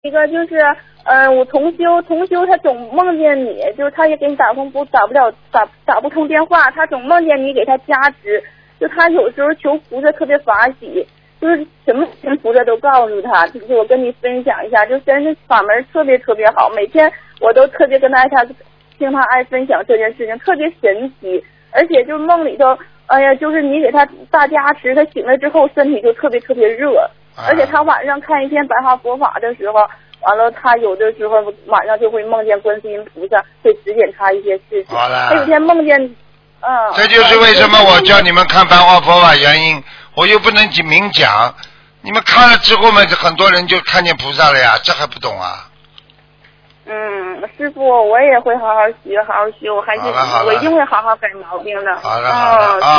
一个就是，我同修他总梦见你，就是他也给你打不通电话，他总梦见你给他加持，就他有时候求菩萨特别法喜，就是什么求菩萨都告诉他，就是我跟你分享一下，就真的法门特别特别好，每天我都特别跟听他爱分享这件事情，特别神奇，而且就梦里头，哎呀，就是你给他大加持，他醒了之后身体就特别特别热。而且他晚上看一篇白话佛法的时候，完了他有的时候晚上就会梦见观世音菩萨，会指点他一些事情。 好了。 他有天梦见， 这就是为什么我叫你们看白话佛法原因，我又不能明讲，你们看了之后嘛，很多人就看见菩萨了呀，这还不懂啊？ 师傅，我也会好好学，好好修，还是我一定会好好改毛病的。 好了好了啊。